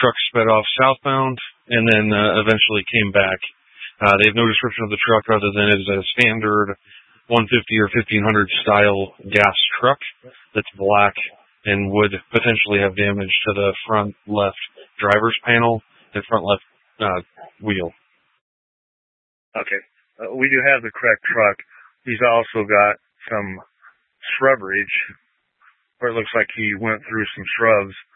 truck sped off southbound and then eventually came back. They have no description of the truck other than it is a standard 150 or 1500 style gas truck that's black and would potentially have damage to the front left driver's panel and front left wheel. Okay. We do have the correct truck. He's also got some shrubbery where it looks like he went through some shrubs.